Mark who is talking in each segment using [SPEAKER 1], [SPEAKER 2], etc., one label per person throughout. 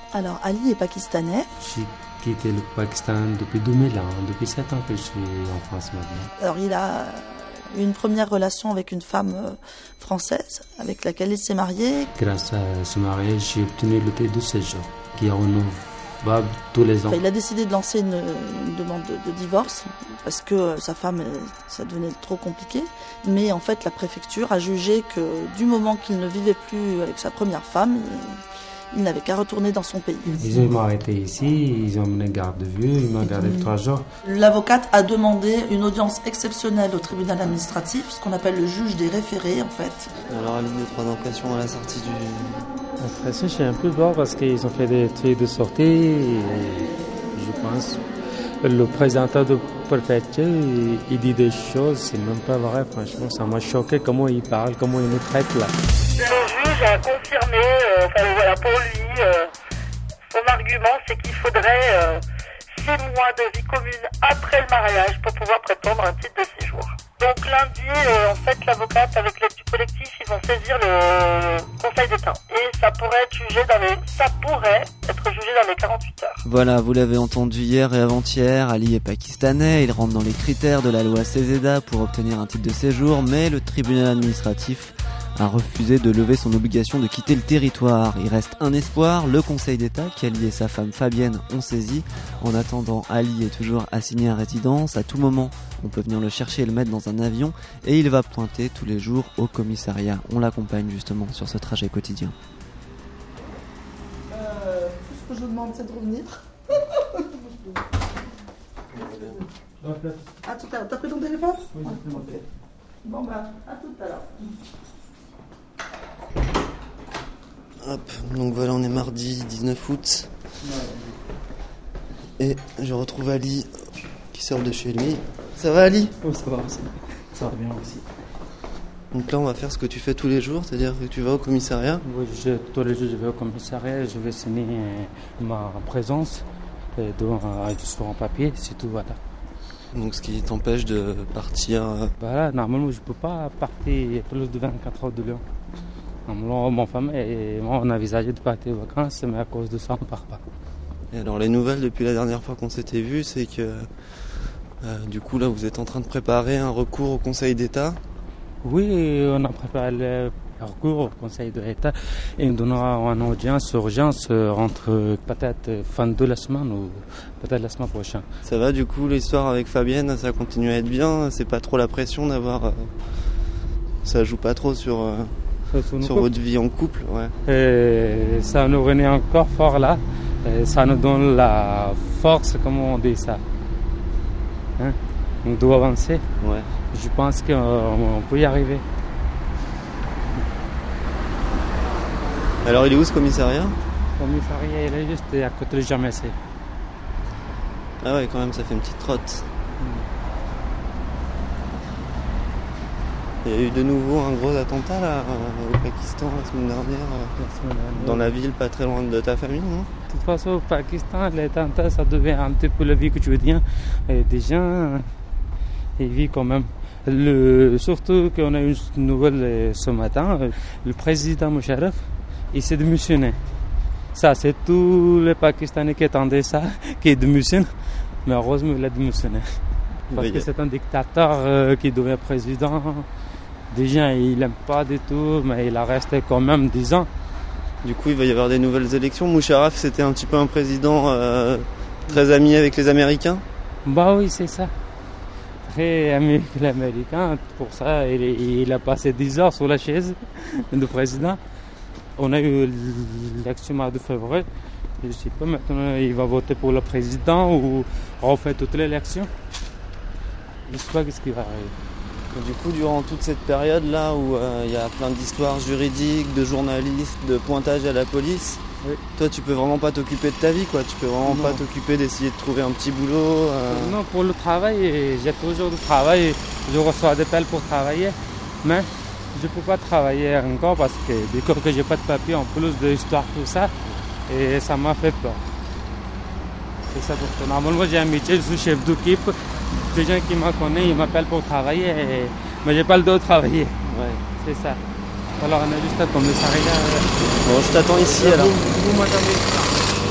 [SPEAKER 1] Alors, Ali est pakistanais.
[SPEAKER 2] J'ai quitté le Pakistan depuis 2001, depuis 7 ans que je suis en France maintenant.
[SPEAKER 1] Alors, il a eu une première relation avec une femme française avec laquelle il s'est marié.
[SPEAKER 2] Grâce à ce mariage, j'ai obtenu le titre de séjour qui est renouvelable tous les ans.
[SPEAKER 1] Il a décidé de lancer une demande de divorce parce que sa femme, ça devenait trop compliqué. Mais en fait, la préfecture a jugé que du moment qu'il ne vivait plus avec sa première femme, il n'avait qu'à retourner dans son pays.
[SPEAKER 2] Ils m'ont arrêté ici, ils ont mené garde de vue, ils m'ont gardé 3 jours.
[SPEAKER 1] L'avocate a demandé une audience exceptionnelle au tribunal administratif, ce qu'on appelle le juge des référés en fait.
[SPEAKER 3] Alors à ligne de 3 d'impression à la sortie du...
[SPEAKER 2] Après ça, je suis un peu peur parce qu'ils ont fait des trucs de sortie et je pense le présenteur de préfecture, il dit des choses, c'est même pas vrai, franchement, ça m'a choqué comment il parle, comment il nous traite là.
[SPEAKER 4] Le juge a confirmé, voilà, pour lui, son argument c'est qu'il faudrait 6 mois de vie commune après le mariage pour pouvoir prétendre un titre de séjour. Donc lundi, en fait, l'avocate avec l'aide du collectif, ils vont saisir le Conseil d'État. Et ça pourrait être jugé dans les 48 heures.
[SPEAKER 3] Voilà, vous l'avez entendu hier et avant-hier, Ali est pakistanais, il rentre dans les critères de la loi CESEDA pour obtenir un titre de séjour, mais le tribunal administratif a refusé de lever son obligation de quitter le territoire. Il reste un espoir, le Conseil d'État, qui Ali et sa femme Fabienne ont saisi. En attendant, Ali est toujours assigné à résidence. À tout moment, on peut venir le chercher et le mettre dans un avion et il va pointer tous les jours au commissariat. On l'accompagne justement sur ce trajet quotidien.
[SPEAKER 1] Tout ce que je vous demande, c'est de revenir. À tout à l'heure. T'as pris ton téléphone ? Oui, j'ai pris mon téléphone. Bon bah, à tout à l'heure.
[SPEAKER 3] Hop, donc voilà, on est mardi 19 août. Et je retrouve Ali qui sort de chez lui. Ça va Ali ?
[SPEAKER 2] Oh, ça va aussi. Ça va bien aussi.
[SPEAKER 3] Donc là, on va faire ce que tu fais tous les jours, c'est-à-dire que tu vas au commissariat.
[SPEAKER 2] Oui, tous les jours, je vais au commissariat, je vais signer ma présence devant un en papier, c'est tout, voilà.
[SPEAKER 3] Donc ce qui t'empêche de partir...
[SPEAKER 2] Voilà, normalement, je ne peux pas partir plus de 24 heures de Lyon. Normalement, mon femme et moi, on a envisagé de partir aux vacances, mais à cause de ça, on ne part pas.
[SPEAKER 3] Et alors, les nouvelles depuis la dernière fois qu'on s'était vu, c'est que du coup, là, vous êtes en train de préparer un recours au Conseil d'État.
[SPEAKER 2] Oui, on a préparé le recours au Conseil d'État et nous donnera une audience urgence entre peut-être fin de la semaine ou peut-être la semaine prochaine.
[SPEAKER 3] Ça va, du coup, l'histoire avec Fabienne, ça continue à être bien. C'est pas trop la pression d'avoir... ça joue pas trop sur votre vie en couple, ouais.
[SPEAKER 2] Et ça nous renaît encore fort là. Et ça nous donne la force, comment on dit ça. Hein? On doit avancer.
[SPEAKER 3] Ouais.
[SPEAKER 2] Je pense qu'on peut y arriver.
[SPEAKER 3] Alors il est où ce commissariat ?
[SPEAKER 2] Le commissariat, il est juste à côté de Jamassé.
[SPEAKER 3] Ah ouais, quand même, ça fait une petite trotte. Il y a eu de nouveau un gros attentat là, au Pakistan la semaine dernière, dans la ville pas très loin de ta famille, non ?
[SPEAKER 2] De toute façon, au Pakistan, les attentats, ça devient un petit peu la vie quotidienne. Et des gens, ils vivent quand même. Surtout qu'on a eu une nouvelle ce matin, le président Musharraf, il s'est démissionné. Ça, c'est tous les Pakistanais qui attendaient ça, qui démissionnent. Mais heureusement, il a démissionné. Parce que c'est un dictateur qui devient président. Des gens, il n'aime pas du tout, mais il a resté quand même 10 ans.
[SPEAKER 3] Du coup, il va y avoir des nouvelles élections. Musharraf, c'était un petit peu un président très ami avec les Américains.
[SPEAKER 2] Bah oui, c'est ça. Très ami avec les Américains. Pour ça, il a passé 10 heures sur la chaise de président. On a eu l'élection de février. Je ne sais pas maintenant, il va voter pour le président ou refaire toute l'élection. Je ne sais pas ce qui va arriver.
[SPEAKER 3] Et du coup, durant toute cette période-là où il y a plein d'histoires juridiques, de journalistes, de pointage à la police, oui. Toi, tu peux vraiment pas t'occuper de ta vie, quoi. Tu peux vraiment pas t'occuper d'essayer de trouver un petit boulot.
[SPEAKER 2] Non, pour le travail, j'ai toujours du travail. Je reçois des appels pour travailler, mais je peux pas travailler encore parce que du coup que j'ai pas de papier en plus de l'histoire, tout ça, et ça m'a fait peur. C'est ça pour ça. Normalement, j'ai un métier, je suis chef d'équipe. Des gens qui me connaissent, ils m'appellent pour travailler, mais j'ai pas le droit de travailler.
[SPEAKER 3] Ouais.
[SPEAKER 2] C'est ça. Alors on a juste à commissariat.
[SPEAKER 3] Bon, je t'attends ici alors.
[SPEAKER 2] Vous m'attendez.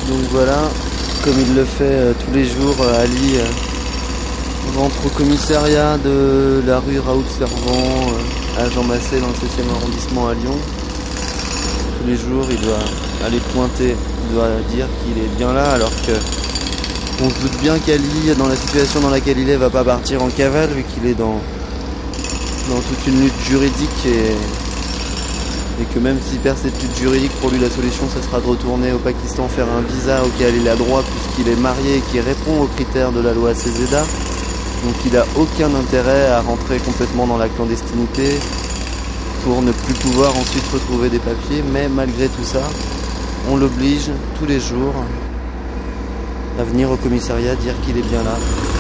[SPEAKER 3] Donc voilà, comme il le fait tous les jours, Ali rentre au commissariat de la rue Raoult-Servant à Jean Massé dans le 7e arrondissement à Lyon. Tous les jours, il doit aller pointer, il doit dire qu'il est bien là, alors que on se doute bien qu'Ali, dans la situation dans laquelle il est, va pas partir en cavale, vu qu'il est dans toute une lutte juridique et que même s'il perd cette lutte juridique, pour lui la solution ça sera de retourner au Pakistan faire un visa auquel il a droit puisqu'il est marié et qui répond aux critères de la loi CESEDA. Donc il n'a aucun intérêt à rentrer complètement dans la clandestinité pour ne plus pouvoir ensuite retrouver des papiers, mais malgré tout ça, on l'oblige tous les jours à venir au commissariat dire qu'il est bien là.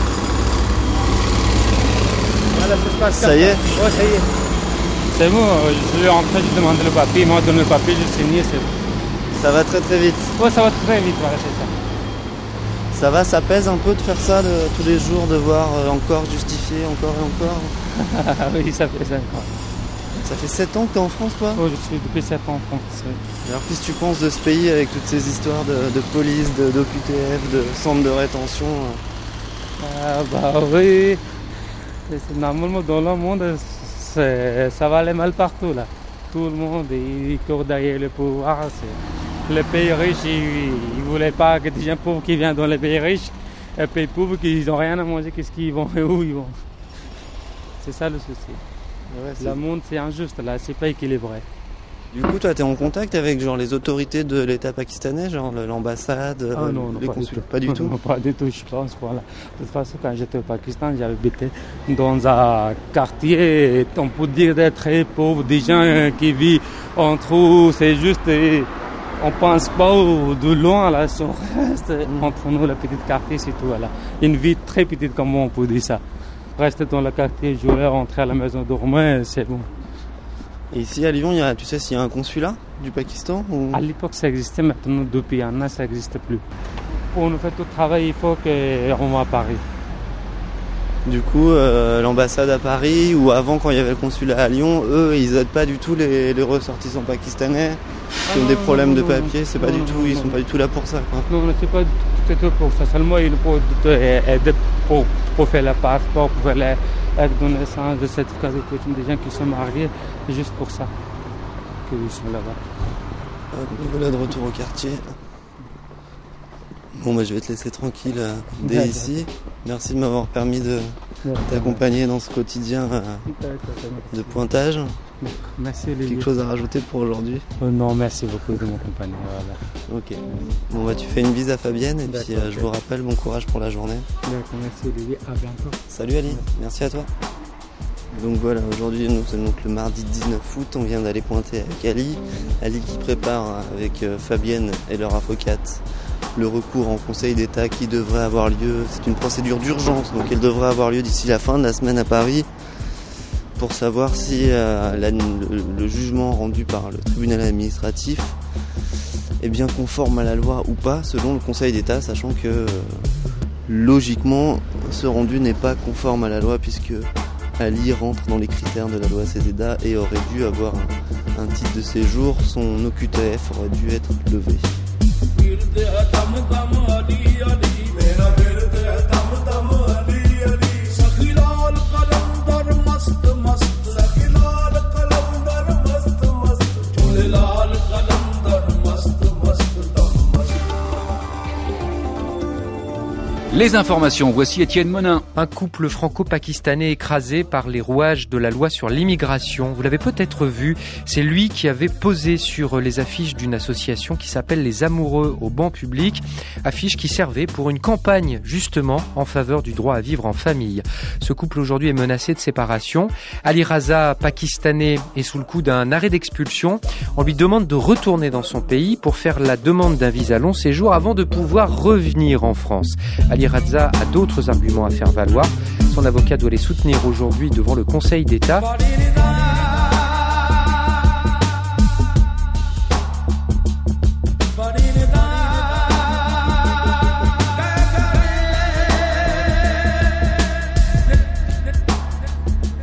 [SPEAKER 2] Voilà, ça se passe
[SPEAKER 3] Ça y est ?
[SPEAKER 2] Ouais, ça y est. C'est bon, je suis en train de demander le papier, il m'a donné le papier, j'ai signé, c'est bon.
[SPEAKER 3] Ça va très très vite.
[SPEAKER 2] Ouais, ça va très vite, voilà, c'est ça.
[SPEAKER 3] Ça va, ça pèse un peu de faire ça tous les jours, devoir encore justifier, encore et encore.
[SPEAKER 2] Oui, ça fait 5 ans.
[SPEAKER 3] Ça fait 7 ans que tu es en France, toi ?
[SPEAKER 2] Oh, je suis depuis 7 ans en France. Oui.
[SPEAKER 3] Alors qu'est-ce que tu penses de ce pays avec toutes ces histoires de police, d'OQTF, de centres de rétention
[SPEAKER 2] Bah oui, c'est normalement dans le monde, ça va aller mal partout là. Tout le monde il court derrière le pouvoir. Les pays riches, ils ne voulaient pas que des gens pauvres qui viennent dans les pays riches, et les pays pauvres qui n'ont rien à manger, qu'est-ce qu'ils vont et où ils vont. C'est ça le souci.
[SPEAKER 3] Ouais,
[SPEAKER 2] Le monde c'est injuste là, c'est pas équilibré.
[SPEAKER 3] Du coup, toi, tu es en contact avec genre les autorités de l'État pakistanais, genre l'ambassade,
[SPEAKER 2] Non,
[SPEAKER 3] les consulats ? Pas du tout.
[SPEAKER 2] Non, pas du tout, je pense. Voilà. De toute façon, quand j'étais au Pakistan, j'avais habité dans un quartier, on peut dire, d'être très pauvre, des gens qui vivent entre eux, c'est juste, on pense pas de loin, là, si on reste entre nous, le petit quartier, c'est tout, voilà. Une vie très petite, comme on peut dire ça. Rester dans le quartier, jouer, rentrer à la maison, dormir, c'est bon.
[SPEAKER 3] Et ici à Lyon, tu sais s'il y a un consulat du Pakistan ou...
[SPEAKER 2] À l'époque, ça existait, maintenant, depuis un an, ça n'existe plus. Pour nous faire tout le travail, il faut qu'on va à Paris.
[SPEAKER 3] Du coup, l'ambassade à Paris, ou avant quand il y avait le consulat à Lyon, eux, ils aident pas du tout les ressortissants pakistanais qui ont des problèmes de papier, c'est pas du tout, ils sont pas du tout là pour ça, quoi.
[SPEAKER 2] Non, c'est pas du tout pour ça. Seulement, ils peuvent aider pour faire le passeport, pour faire l'acte de naissance, de certificat de coutume des gens qui sont mariés. C'est juste pour ça qu'ils sont là-bas.
[SPEAKER 3] Voilà, de retour au quartier. Bon, bah, je vais te laisser tranquille dès ici. Merci de m'avoir permis de t'accompagner dans ce quotidien de pointage.
[SPEAKER 2] Merci, Olivier.
[SPEAKER 3] Quelque chose à rajouter pour aujourd'hui ?
[SPEAKER 2] Non, merci beaucoup de m'accompagner. Voilà.
[SPEAKER 3] Ok. Bon, bah, tu fais une bise à Fabienne et puis je vous rappelle, bon courage pour la journée.
[SPEAKER 2] D'accord, merci, Olivier. À bientôt.
[SPEAKER 3] Salut Ali, merci à toi. Donc voilà, aujourd'hui nous sommes donc le mardi 19 août, on vient d'aller pointer avec Ali qui prépare avec Fabienne et leur avocate le recours en Conseil d'État qui devrait avoir lieu, c'est une procédure d'urgence, donc elle devrait avoir lieu d'ici la fin de la semaine à Paris pour savoir si le jugement rendu par le tribunal administratif est bien conforme à la loi ou pas selon le Conseil d'État, sachant que logiquement ce rendu n'est pas conforme à la loi puisque Ali rentre dans les critères de la loi CESEDA et aurait dû avoir un titre de séjour, son OQTF aurait dû être levé.
[SPEAKER 5] Les informations, voici Étienne Monin.
[SPEAKER 6] Un couple franco-pakistanais écrasé par les rouages de la loi sur l'immigration. Vous l'avez peut-être vu, c'est lui qui avait posé sur les affiches d'une association qui s'appelle Les Amoureux au banc public. Affiches qui servaient pour une campagne justement en faveur du droit à vivre en famille. Ce couple aujourd'hui est menacé de séparation. Ali Raza, pakistanais, est sous le coup d'un arrêt d'expulsion. On lui demande de retourner dans son pays pour faire la demande d'un visa long séjour avant de pouvoir revenir en France. Ali Raza a d'autres arguments à faire valoir. Son avocat doit les soutenir aujourd'hui devant le Conseil d'État.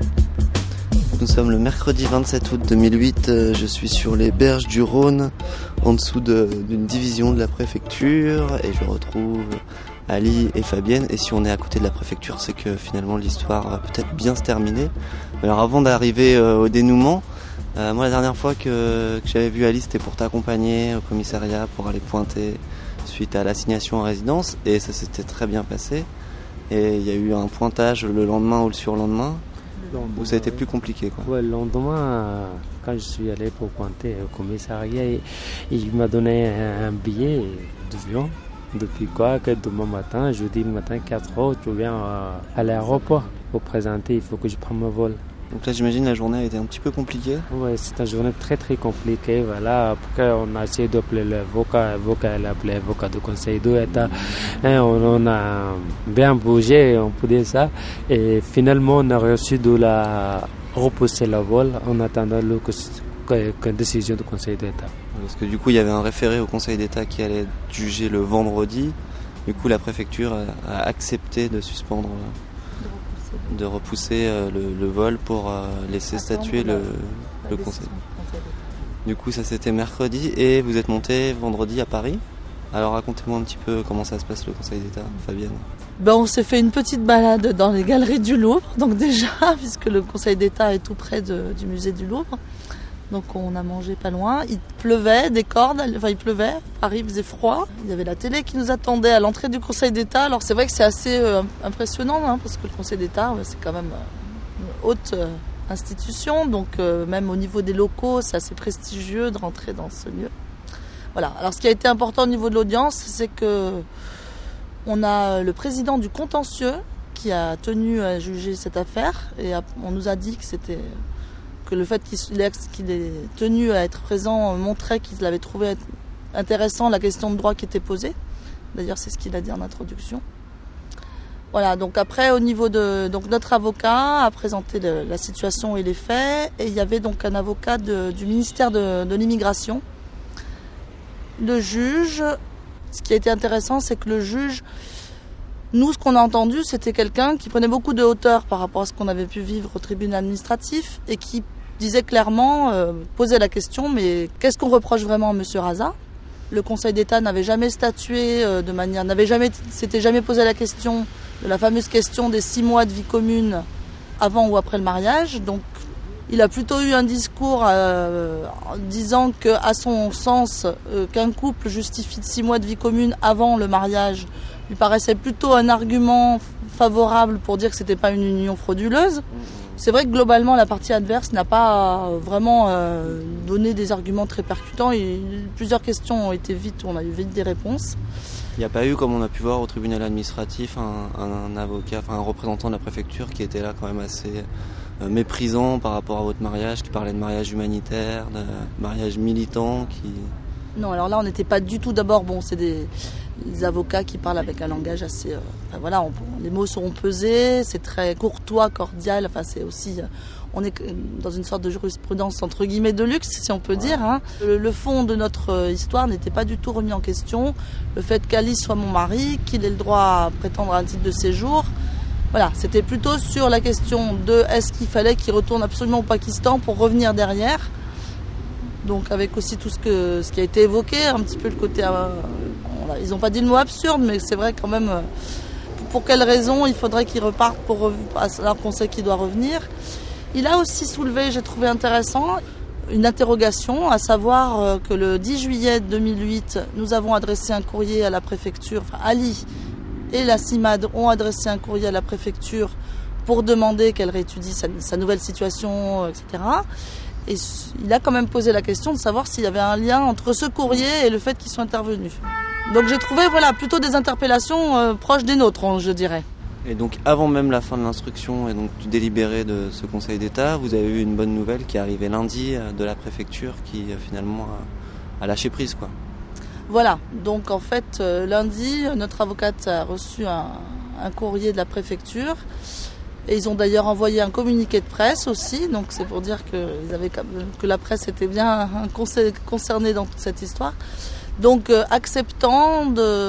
[SPEAKER 3] Nous sommes le mercredi 27 août 2008, je suis sur les berges du Rhône en dessous d'une division de la préfecture et je retrouve Ali et Fabienne. Et si on est à côté de la préfecture, c'est que finalement l'histoire va peut-être bien se terminer. Alors avant d'arriver au dénouement, moi la dernière fois que j'avais vu Ali, c'était pour t'accompagner au commissariat pour aller pointer suite à l'assignation en résidence et ça s'était très bien passé. Et il y a eu un pointage le lendemain ou le surlendemain où ça a été plus compliqué, quoi.
[SPEAKER 2] Ouais, le lendemain, quand je suis allé pour pointer au commissariat, il m'a donné un billet d'avion. Depuis quoi que demain matin, jeudi matin 4h, tu viens à l'aéroport pour présenter, il faut que je prenne mon vol.
[SPEAKER 3] Donc là, j'imagine la journée a été un petit peu compliquée.
[SPEAKER 2] Oui, c'est une journée très très compliquée. Voilà, après on a essayé d'appeler l'avocat, elle a appelé l'avocat du Conseil d'État. On a bien bougé, on peut dire ça. Et finalement, on a réussi de la repousser le vol en attendant la décision du Conseil d'État.
[SPEAKER 3] Parce que du coup, il y avait un référé au Conseil d'État qui allait être jugé le vendredi. Du coup, la préfecture a accepté de suspendre, de repousser le vol pour laisser statuer le Conseil. Du coup, ça c'était mercredi et vous êtes monté vendredi à Paris. Alors racontez-moi un petit peu comment ça se passe le Conseil d'État, Fabienne.
[SPEAKER 1] On s'est fait une petite balade dans les galeries du Louvre, donc déjà, puisque le Conseil d'État est tout près du musée du Louvre. Donc on a mangé pas loin, il pleuvait, il pleuvait, Paris faisait froid, il y avait la télé qui nous attendait à l'entrée du Conseil d'État. Alors c'est vrai que c'est assez impressionnant, parce que le Conseil d'État c'est quand même une haute institution, donc même au niveau des locaux c'est assez prestigieux de rentrer dans ce lieu. Voilà. Alors ce qui a été important au niveau de l'audience, c'est que on a le président du contentieux qui a tenu à juger cette affaire et on nous a dit que le fait qu'il ait tenu à être présent montrait qu'il avait trouvé intéressant la question de droit qui était posée. D'ailleurs, c'est ce qu'il a dit en introduction. Voilà, donc après, au niveau donc notre avocat a présenté la situation et les faits, et il y avait donc un avocat du ministère de l'immigration. Le juge, ce qui a été intéressant, c'est que le juge, nous, ce qu'on a entendu, c'était quelqu'un qui prenait beaucoup de hauteur par rapport à ce qu'on avait pu vivre au tribunal administratif et qui disait clairement, posait la question, mais qu'est-ce qu'on reproche vraiment à M. Raza ? Le Conseil d'État n'avait jamais statué s'était jamais posé la question de la fameuse question des 6 mois de vie commune avant ou après le mariage. Donc, il a plutôt eu un discours en disant qu'à son sens, qu'un couple justifie de 6 mois de vie commune avant le mariage lui paraissait plutôt un argument favorable pour dire que c'était pas une union frauduleuse. C'est vrai que globalement, la partie adverse n'a pas vraiment donné des arguments très percutants. Plusieurs questions ont été on a eu vite des réponses.
[SPEAKER 3] Il n'y a pas eu, comme on a pu voir au tribunal administratif, un avocat, un représentant de la préfecture qui était là quand même assez méprisant par rapport à votre mariage, qui parlait de mariage humanitaire, de mariage militant,
[SPEAKER 1] Non, alors là, on n'était pas du tout. D'abord, c'est des avocats qui parlent avec un langage assez... les mots seront pesés, c'est très courtois, cordial. C'est aussi... on est dans une sorte de jurisprudence entre guillemets de luxe, si on peut dire. Le fond de notre histoire n'était pas du tout remis en question. Le fait qu'Alice soit mon mari, qu'il ait le droit à prétendre à un titre de séjour... Voilà, c'était plutôt sur la question de est-ce qu'il fallait qu'il retourne absolument au Pakistan pour revenir derrière. Donc avec aussi tout ce qui a été évoqué, un petit peu le côté... ils n'ont pas dit le mot absurde, mais c'est vrai quand même... pour quelles raisons il faudrait qu'il reparte alors qu'on sait qu'il doit revenir. Il a aussi soulevé, j'ai trouvé intéressant, une interrogation, à savoir que le 10 juillet 2008, nous avons adressé un courrier à la préfecture, Ali et la CIMAD ont adressé un courrier à la préfecture pour demander qu'elle réétudie sa nouvelle situation, etc. Et il a quand même posé la question de savoir s'il y avait un lien entre ce courrier et le fait qu'ils soient intervenus. Donc j'ai trouvé plutôt des interpellations proches des nôtres, je dirais.
[SPEAKER 3] Et donc avant même la fin de l'instruction et donc du délibéré de ce Conseil d'État, vous avez eu une bonne nouvelle qui est arrivée lundi de la préfecture qui finalement a lâché prise, quoi.
[SPEAKER 1] Voilà, donc en fait lundi, notre avocate a reçu un courrier de la préfecture et ils ont d'ailleurs envoyé un communiqué de presse aussi, donc c'est pour dire que la presse était bien concernée dans toute cette histoire. Donc acceptant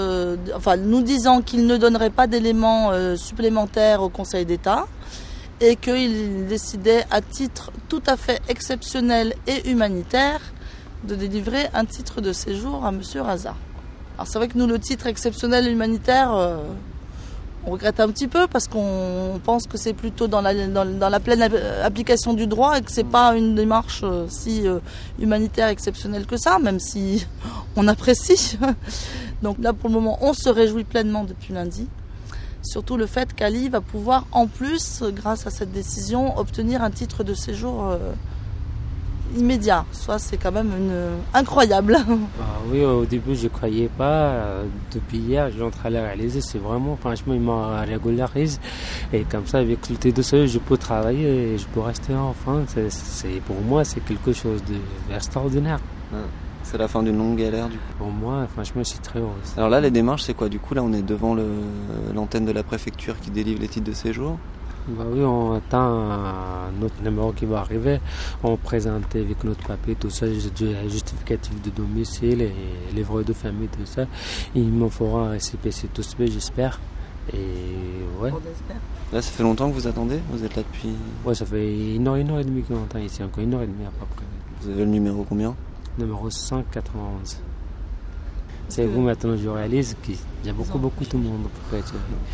[SPEAKER 1] nous disant qu'il ne donnerait pas d'éléments supplémentaires au Conseil d'État et qu'il décidait à titre tout à fait exceptionnel et humanitaire de délivrer un titre de séjour à Monsieur Raza. Alors c'est vrai que nous, le titre exceptionnel humanitaire, on regrette un petit peu parce qu'on pense que c'est plutôt dans la pleine application du droit et que c'est pas une démarche si humanitaire exceptionnelle que ça, même si on apprécie. Donc là, pour le moment, on se réjouit pleinement depuis lundi. Surtout le fait qu'Ali va pouvoir, en plus, grâce à cette décision, obtenir un titre de séjour immédiat. Ça, c'est quand même incroyable.
[SPEAKER 2] Oui, au début, je ne croyais pas. Depuis hier, je suis en train de le réaliser. C'est vraiment, franchement, il m'a régularisé. Et comme ça, avec le titre de séjour, je peux travailler et je peux rester en France. Pour moi, c'est quelque chose d'extraordinaire.
[SPEAKER 3] C'est la fin d'une longue galère, du coup.
[SPEAKER 2] Pour moi, franchement, c'est très heureux.
[SPEAKER 3] Alors là, les démarches, c'est quoi? Du coup, là, on est devant l'antenne de la préfecture qui délivre les titres de séjour.
[SPEAKER 2] Oui, on attend notre numéro qui va arriver. On présente avec notre papier, tout ça, justificatif de domicile et livret de famille, tout ça. Il me fera un récépissé tout ça, j'espère. Et ouais.
[SPEAKER 3] Là, ça fait longtemps que vous attendez? Vous êtes là depuis...
[SPEAKER 2] Ouais, ça fait une heure et demie qu'on attend ici, encore 1 heure et demie à peu près.
[SPEAKER 3] Vous avez le numéro combien?
[SPEAKER 2] Numéro 191. C'est vous maintenant, je réalise qu'il y a beaucoup de monde.
[SPEAKER 3] Moi,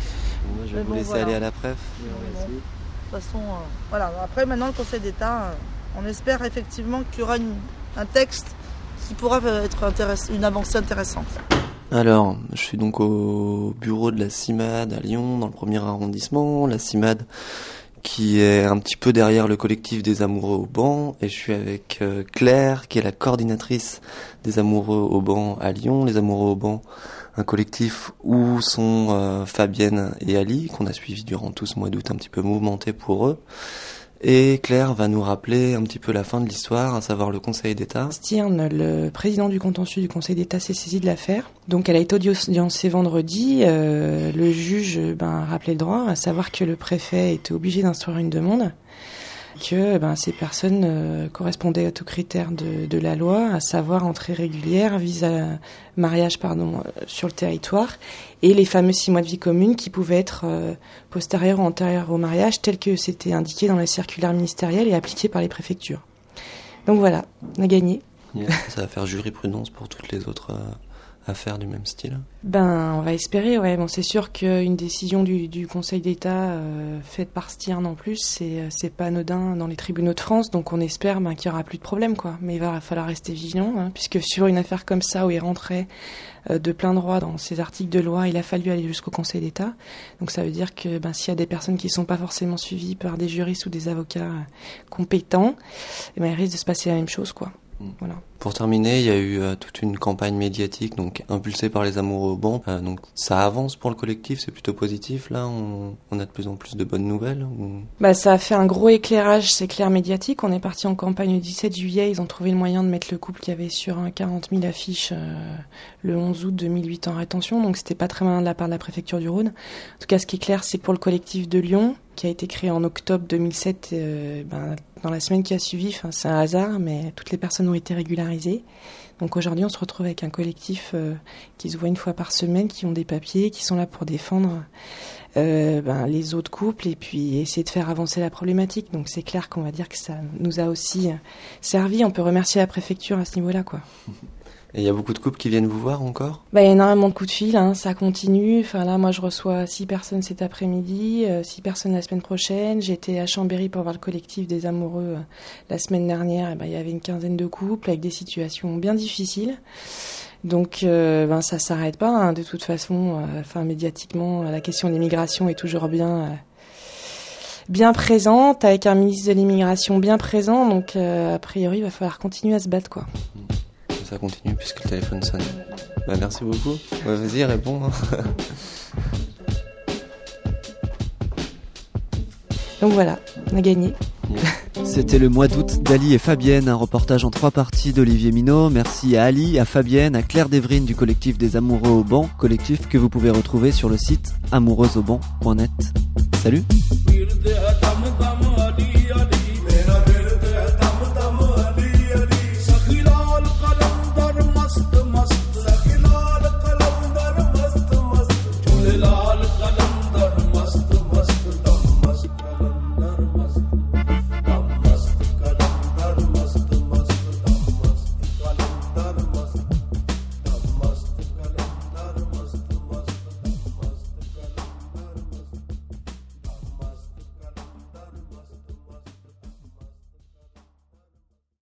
[SPEAKER 3] je vais vous laisser aller à la préf.
[SPEAKER 1] De toute façon, voilà. Après, maintenant, le Conseil d'État, on espère effectivement qu'il y aura un texte qui pourra être une avancée intéressante.
[SPEAKER 3] Alors, je suis donc au bureau de la CIMAD à Lyon, dans le 1er arrondissement. La CIMAD qui est un petit peu derrière le collectif des amoureux au banc, et je suis avec Claire, qui est la coordinatrice des amoureux au banc à Lyon. Les amoureux au banc, un collectif où sont Fabienne et Ali, qu'on a suivi durant tout ce mois d'août, un petit peu mouvementé pour eux. Et Claire va nous rappeler un petit peu la fin de l'histoire, à savoir le Conseil d'État.
[SPEAKER 7] Stirn, le président du contentieux du Conseil d'État, s'est saisi de l'affaire. Donc elle a été audiencée vendredi. Le juge a rappelé le droit, à savoir que le préfet était obligé d'instruire une demande, que ces personnes correspondaient aux critères de la loi, à savoir entrée régulière, visa mariage sur le territoire, et les fameux 6 mois de vie commune qui pouvaient être postérieurs ou antérieurs au mariage, tel que c'était indiqué dans la circulaire ministérielle et appliqué par les préfectures. Donc voilà, on a gagné.
[SPEAKER 3] Ça va faire jurisprudence pour toutes les autres affaires du même style.
[SPEAKER 7] On va espérer, ouais. Bon, c'est sûr qu'une décision du Conseil d'État faite par Stirn en plus, c'est pas anodin dans les tribunaux de France, donc on espère qu'il y aura plus de problème, quoi. Mais il va falloir rester vigilant, puisque sur une affaire comme ça où il rentrait de plein droit dans ces articles de loi, il a fallu aller jusqu'au Conseil d'État. Donc ça veut dire que s'il y a des personnes qui sont pas forcément suivies par des juristes ou des avocats compétents, il risque de se passer la même chose, quoi. Voilà.
[SPEAKER 3] Pour terminer, il y a eu toute une campagne médiatique donc impulsée par les amoureux au banc. Donc ça avance pour le collectif, c'est plutôt positif. Là, on a de plus en plus de bonnes nouvelles.
[SPEAKER 7] Ça a fait un gros éclairage, c'est clair, médiatique. On est parti en campagne le 17 juillet. Ils ont trouvé le moyen de mettre le couple qui avait sur 40 000 affiches le 11 août 2008 en rétention. Donc c'était pas très malin de la part de la préfecture du Rhône. En tout cas, ce qui est clair, c'est que pour le collectif de Lyon, qui a été créé en octobre 2007, dans la semaine qui a suivi, c'est un hasard, mais toutes les personnes ont été régularisées. Donc aujourd'hui, on se retrouve avec un collectif qui se voit une fois par semaine, qui ont des papiers, qui sont là pour défendre les autres couples et puis essayer de faire avancer la problématique. Donc c'est clair qu'on va dire que ça nous a aussi servi. On peut remercier la préfecture à ce niveau-là, quoi.
[SPEAKER 3] Et il y a beaucoup de couples qui viennent vous voir encore?
[SPEAKER 7] Il y a énormément de coups de fil, ça continue. Là, moi, je reçois 6 personnes cet après-midi, 6 personnes la semaine prochaine. J'étais à Chambéry pour voir le collectif des amoureux la semaine dernière. Il y avait une quinzaine de couples avec des situations bien difficiles. Donc, ça s'arrête pas. De toute façon, médiatiquement, la question de l'immigration est toujours bien présente, avec un ministre de l'immigration bien présent. Donc, a priori, il va falloir continuer à se battre, quoi.
[SPEAKER 3] Ça continue puisque le téléphone sonne. Merci beaucoup. Vas-y, réponds.
[SPEAKER 7] Donc voilà, on a gagné.
[SPEAKER 3] C'était le mois d'août d'Ali et Fabienne, un reportage en 3 parties d'Olivier Minot. Merci à Ali, à Fabienne, à Claire Dévrine du collectif des amoureux au banc, collectif que vous pouvez retrouver sur le site amoureuseaubanc.net. Salut.